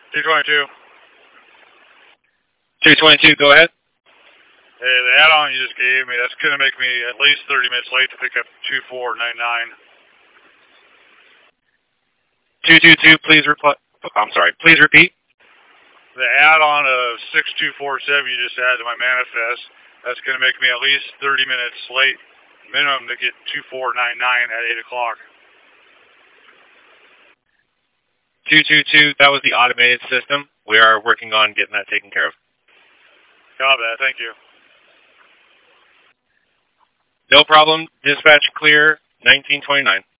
222. 222, go ahead. Hey, the add-on you just gave me, that's going to make me at least 30 minutes late to pick up 2499. 222, please reply. I'm sorry, please repeat. The add-on of 6247 you just added to my manifest, that's going to make me at least 30 minutes late minimum to get 2499 at 8 o'clock. 222, that was the automated system. We are working on getting that taken care of. Copy that, thank you. No problem. Dispatch clear, 1929.